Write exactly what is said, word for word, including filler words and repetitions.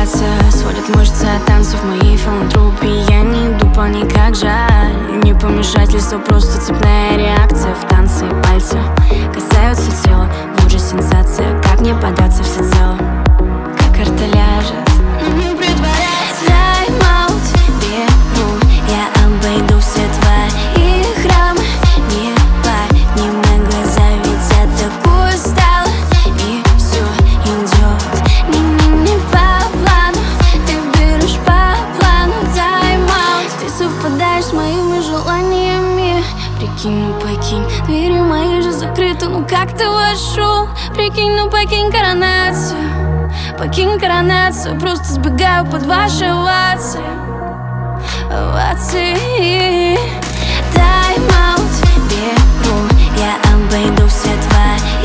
поддаваться. Сводят мышцы от танцев моей филантропии. Я не иду по ней, как жаль. Не помешательство, просто цепная реакция. В танце пальцы касаются тела. Вот же сенсация, как не податься всецело. Как карта ляжет, не притворяйся. Тайм-аут беру, я обойду все твои храмы. Не поднимай глаза, ведь я так устала. И все идет не-не-не по плану. Ты берешь по плану. Тайм-аут. Ты совпадаешь с моими желаниями. Прикинь, ну покинь, двери мои же закрыты. Ну как ты вошел? Прикинь, ну покинь коронацию. Покинь коронацию, просто сбегаю под ваши овации. Овации. Тайм-аут беру, я обойду все твои